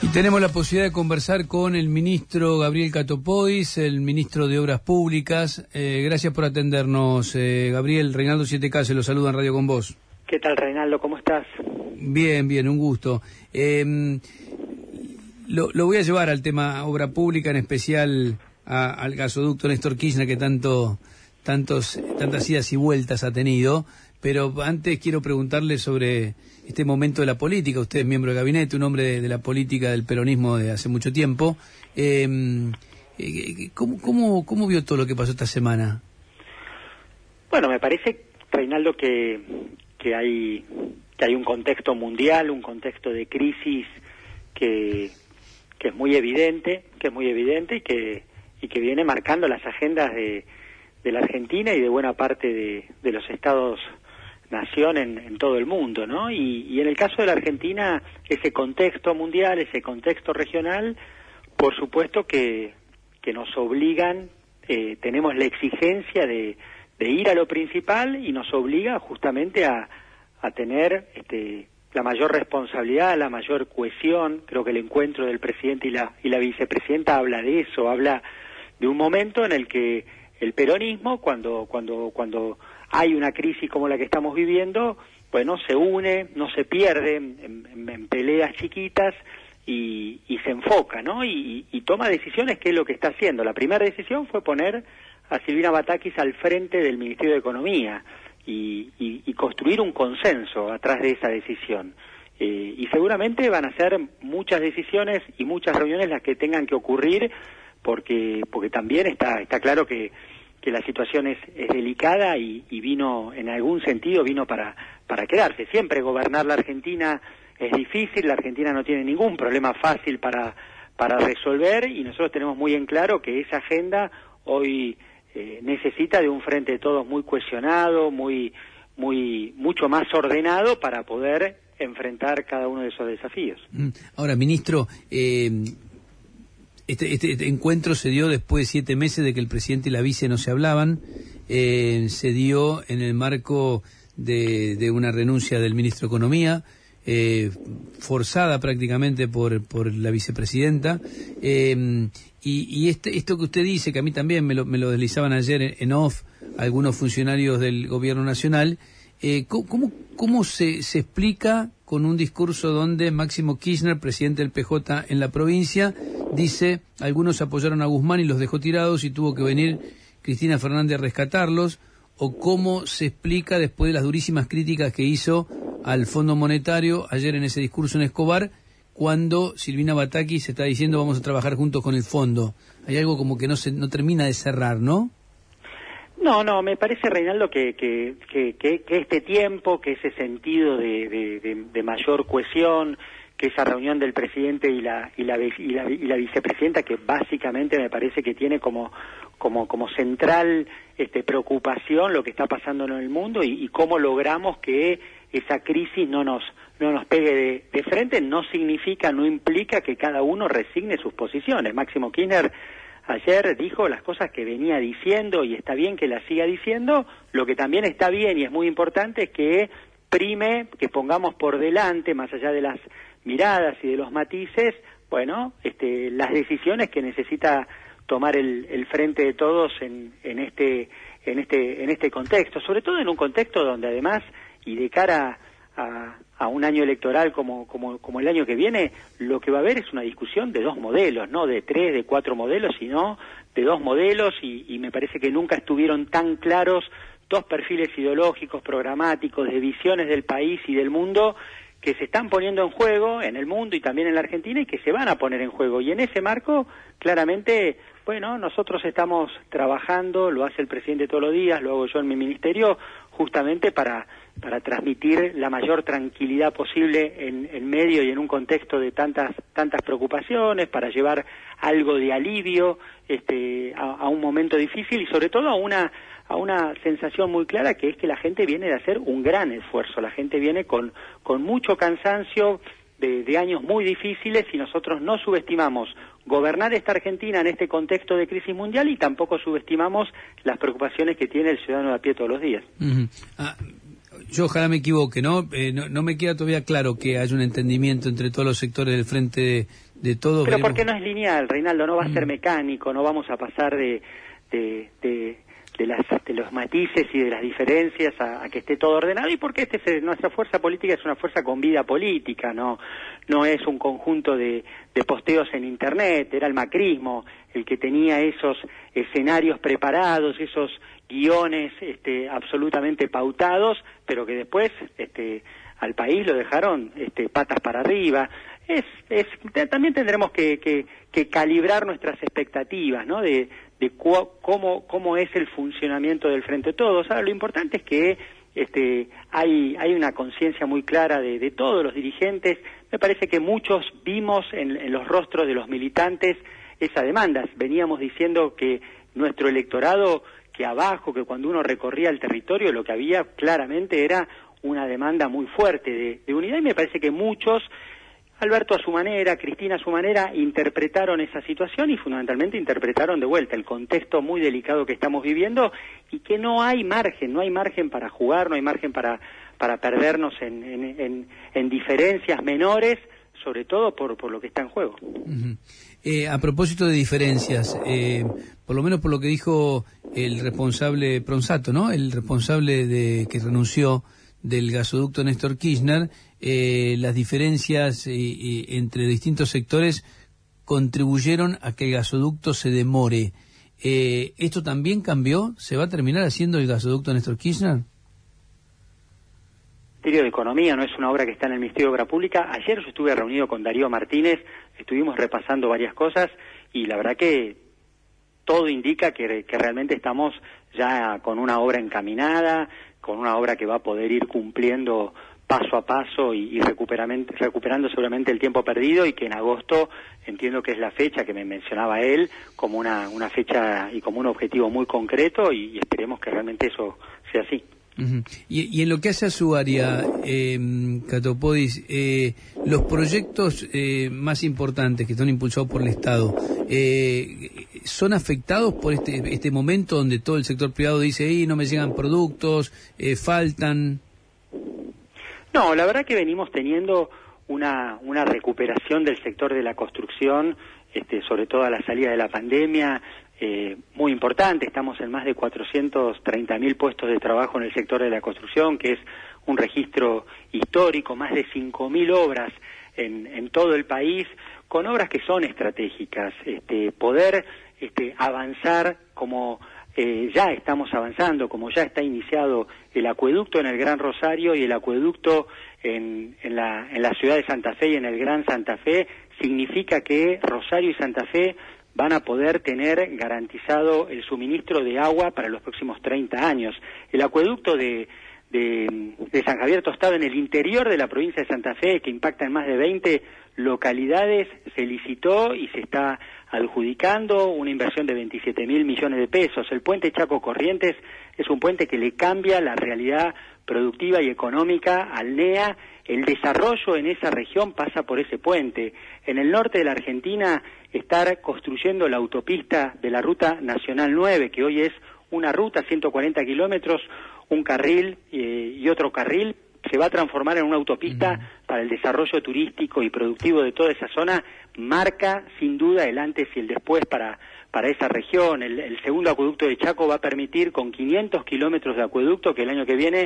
Y tenemos la posibilidad de conversar con el ministro Gabriel Catopodis, el ministro de Obras Públicas. Gracias por atendernos, Gabriel. Reinaldo 7K se lo saluda en Radio con Vos. ¿Qué tal, Reinaldo? ¿Cómo estás? Bien, bien, un gusto. Lo voy a llevar al tema obra pública, en especial al gasoducto Néstor Kirchner, que tantas idas y vueltas ha tenido. Pero antes quiero preguntarle sobre este momento de la política. Usted es miembro de gabinete, un hombre de la política del peronismo de hace mucho tiempo. ¿Cómo vio todo lo que pasó esta semana? Bueno, me parece, Reinaldo, que hay un contexto mundial, un contexto de crisis que es muy evidente, y que viene marcando las agendas de la Argentina y de buena parte de los Estados-nación en todo el mundo, ¿no? Y en el caso de la Argentina, ese contexto mundial, ese contexto regional, por supuesto que nos obligan, tenemos la exigencia de ir a lo principal y nos obliga justamente a tener la mayor responsabilidad, la mayor cohesión. Creo que el encuentro del presidente y la vicepresidenta habla de eso, habla de un momento en el que el peronismo, cuando hay una crisis como la que estamos viviendo, bueno, se une, no se pierde en peleas chiquitas y se enfoca, ¿no? Y toma decisiones, que es lo que está haciendo. La primera decisión fue poner a Silvina Batakis al frente del Ministerio de Economía y construir un consenso atrás de esa decisión. Y seguramente van a ser muchas decisiones y muchas reuniones las que tengan que ocurrir, porque también está claro que la situación es delicada y vino, en algún sentido, vino para quedarse. Siempre gobernar la Argentina es difícil, la Argentina no tiene ningún problema fácil para resolver, y nosotros tenemos muy en claro que esa agenda hoy necesita de un frente de todos muy cohesionado, mucho más ordenado para poder enfrentar cada uno de esos desafíos. Ahora, ministro, Este encuentro se dio después de 7 meses de que el presidente y la vice no se hablaban. Se dio en el marco de una renuncia del ministro de Economía, forzada prácticamente por la vicepresidenta. Y esto que usted dice, que a mí también me lo deslizaban ayer en off algunos funcionarios del gobierno nacional, ¿cómo se explica con un discurso donde Máximo Kirchner, presidente del PJ en la provincia, dice: algunos apoyaron a Guzmán y los dejó tirados y tuvo que venir Cristina Fernández a rescatarlos? ¿O cómo se explica, después de las durísimas críticas que hizo al Fondo Monetario ayer en ese discurso en Escobar, cuando Silvina Batakis está diciendo vamos a trabajar juntos con el Fondo? Hay algo como que no termina de cerrar, ¿no? No, me parece, Reinaldo, que este tiempo, que ese sentido de mayor cohesión, que esa reunión del presidente y la vicepresidenta, que básicamente me parece que tiene como central preocupación lo que está pasando en el mundo y cómo logramos que esa crisis no nos pegue de frente, no implica que cada uno resigne sus posiciones. Máximo Kirchner ayer dijo las cosas que venía diciendo y está bien que las siga diciendo. Lo que también está bien y es muy importante es que que pongamos por delante, más allá de las miradas y de los matices, bueno, las decisiones que necesita tomar el frente de todos en este contexto, sobre todo en un contexto donde además, y de cara a un año electoral como el año que viene, lo que va a haber es una discusión de 2 modelos, no de 3, de 4 modelos, sino de 2 modelos, y me parece que nunca estuvieron tan claros 2 perfiles ideológicos, programáticos, de visiones del país y del mundo, que se están poniendo en juego en el mundo y también en la Argentina, y que se van a poner en juego. Y en ese marco, claramente, bueno, nosotros estamos trabajando, lo hace el presidente todos los días, lo hago yo en mi ministerio, justamente para transmitir la mayor tranquilidad posible en medio y en un contexto de tantas preocupaciones, para llevar algo de alivio a un momento difícil, y sobre todo a una sensación muy clara, que es que la gente viene de hacer un gran esfuerzo, la gente viene con mucho cansancio de años muy difíciles, y nosotros no subestimamos gobernar esta Argentina en este contexto de crisis mundial, y tampoco subestimamos las preocupaciones que tiene el ciudadano de a pie todos los días. Yo ojalá me equivoque, ¿no? No me queda todavía claro que haya un entendimiento entre todos los sectores del frente de todos. Pero porque no es lineal, Reinaldo, no va a ser mecánico, no vamos a pasar de los matices y de las diferencias a que esté todo ordenado, y porque nuestra fuerza política es una fuerza con vida política, no es un conjunto de posteos en internet. Era el macrismo el que tenía esos escenarios preparados, esos guiones absolutamente pautados, pero que después al país lo dejaron patas para arriba. También tendremos que calibrar nuestras expectativas, ¿no? De cómo es el funcionamiento del Frente de Todos. Ahora, lo importante es que hay una conciencia muy clara de todos los dirigentes. Me parece que muchos vimos en los rostros de los militantes esa demanda. Veníamos diciendo que nuestro electorado, que abajo, que cuando uno recorría el territorio, lo que había claramente era una demanda muy fuerte de unidad, y me parece que muchos, Alberto a su manera, Cristina a su manera, interpretaron esa situación y fundamentalmente interpretaron de vuelta el contexto muy delicado que estamos viviendo, y que no hay margen para jugar, no hay margen para perdernos en diferencias menores, sobre todo por lo que está en juego. Uh-huh. A propósito de diferencias, por lo menos por lo que dijo el responsable Pronsato, ¿no? El responsable que renunció del gasoducto Néstor Kirchner, las diferencias entre distintos sectores contribuyeron a que el gasoducto se demore. ¿Esto también cambió? ¿Se va a terminar haciendo el gasoducto Néstor Kirchner? El Ministerio de Economía no es una obra que está en el Ministerio de Obra Pública. Ayer yo estuve reunido con Darío Martínez, estuvimos repasando varias cosas, y la verdad que todo indica que realmente estamos ya con una obra encaminada, con una obra que va a poder ir cumpliendo paso a paso y recuperando seguramente el tiempo perdido, y que en agosto entiendo que es la fecha que me mencionaba él como una fecha y como un objetivo muy concreto, y esperemos que realmente eso sea así. Uh-huh. Y en lo que hace a su área, Catopodis, los proyectos más importantes que son impulsados por el Estado, ¿son afectados por este momento donde todo el sector privado dice, no me llegan productos, faltan? No, la verdad que venimos teniendo una recuperación del sector de la construcción, sobre todo a la salida de la pandemia, muy importante. Estamos en más de 430.000 puestos de trabajo en el sector de la construcción, que es un registro histórico, más de 5.000 obras en todo el país, con obras que son estratégicas. Poder avanzar como ya estamos avanzando, como ya está iniciado el acueducto en el Gran Rosario y el acueducto en la ciudad de Santa Fe y en el Gran Santa Fe, significa que Rosario y Santa Fe van a poder tener garantizado el suministro de agua para los próximos 30 años. El acueducto de San Javier Tostado, en el interior de la provincia de Santa Fe, que impacta en más de 20 localidades, se licitó y se está adjudicando una inversión de 27.000 millones de pesos. El puente Chaco Corrientes es un puente que le cambia la realidad productiva y económica al NEA. El desarrollo en esa región pasa por ese puente. En el norte de la Argentina, estar construyendo la autopista de la Ruta Nacional 9, que hoy es una ruta, 140 kilómetros, un carril y otro carril, se va a transformar en una autopista para el desarrollo turístico y productivo de toda esa zona, marca sin duda el antes y el después para esa región. El segundo acueducto de Chaco va a permitir, con 500 kilómetros de acueducto, que el año que viene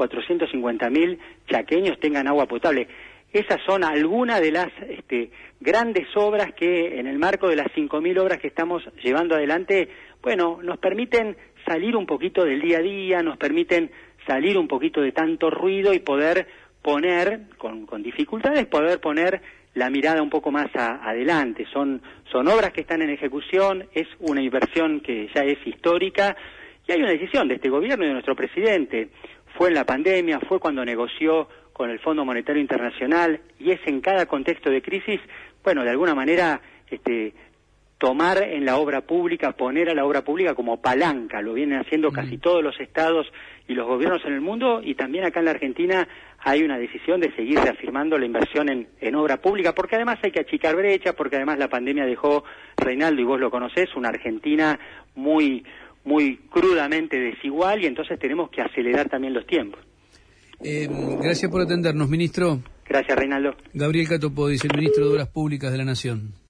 450.000 chaqueños tengan agua potable. Esas son algunas de las grandes obras que, en el marco de las 5.000 obras que estamos llevando adelante, bueno, nos permiten salir un poquito del día a día, nos permiten salir un poquito de tanto ruido y poder poner, con dificultades, poder poner la mirada un poco más adelante. Son obras que están en ejecución, es una inversión que ya es histórica, y hay una decisión de este gobierno y de nuestro presidente. Fue en la pandemia, fue cuando negoció con el Fondo Monetario Internacional, y es en cada contexto de crisis, bueno, de alguna manera, tomar en la obra pública, poner a la obra pública como palanca. Lo vienen haciendo casi todos los estados y los gobiernos en el mundo, y también acá en la Argentina hay una decisión de seguir reafirmando la inversión en obra pública, porque además hay que achicar brechas, porque además la pandemia dejó, Reinaldo, y vos lo conocés, una Argentina muy, muy crudamente desigual, y entonces tenemos que acelerar también los tiempos. Gracias por atendernos, ministro. Gracias, Reinaldo. Gabriel Catopodis, el ministro de Obras Públicas de la Nación.